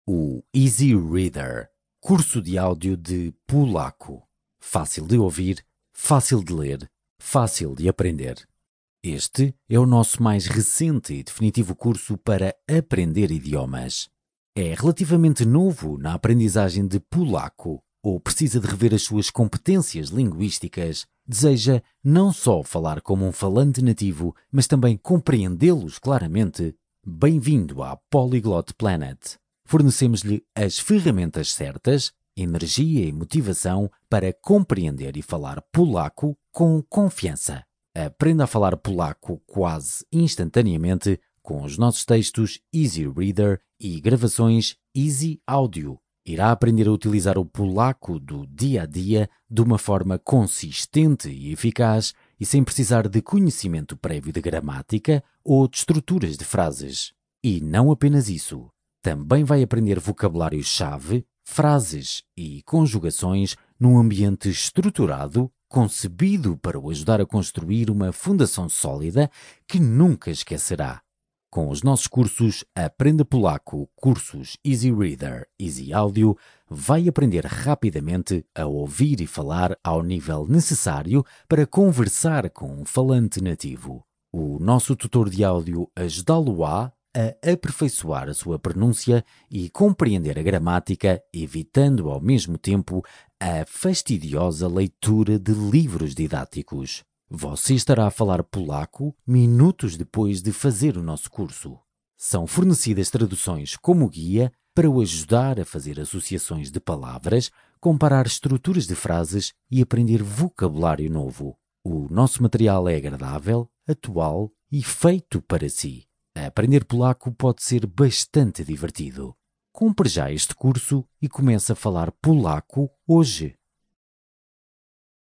o Easy Reader, curso de áudio de polaco. Fácil de ouvir, fácil de ler, fácil de aprender. Este é o nosso mais recente e definitivo curso para aprender idiomas. É relativamente novo na aprendizagem de polaco ou precisa de rever as suas competências linguísticas, deseja não só falar como um falante nativo, mas também compreendê-los claramente. Bem-vindo à Polyglot Planet. Fornecemos-lhe as ferramentas certas, energia e motivação para compreender e falar polaco com confiança. Aprenda a falar polaco quase instantaneamente com os nossos textos Easy Reader e gravações Easy Audio. Irá aprender a utilizar o polaco do dia a dia de uma forma consistente e eficaz e sem precisar de conhecimento prévio de gramática ou de estruturas de frases. E não apenas isso. Também vai aprender vocabulário-chave, frases e conjugações num ambiente estruturado, concebido para o ajudar a construir uma fundação sólida que nunca esquecerá. Com os nossos cursos Aprenda Polaco, cursos Easy Reader, Easy Audio, vai aprender rapidamente a ouvir e falar ao nível necessário para conversar com um falante nativo. O nosso tutor de áudio ajudá-lo-á a aperfeiçoar a sua pronúncia e compreender a gramática, evitando ao mesmo tempo a fastidiosa leitura de livros didáticos. Você estará a falar polaco minutos depois de fazer o nosso curso. São fornecidas traduções como guia para o ajudar a fazer associações de palavras, comparar estruturas de frases e aprender vocabulário novo. O nosso material é agradável, atual e feito para si. Aprender polaco pode ser bastante divertido. Compre já este curso e comece a falar polaco hoje.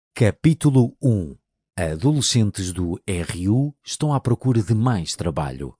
Capítulo 1. Adolescentes do RU estão à procura de mais trabalho.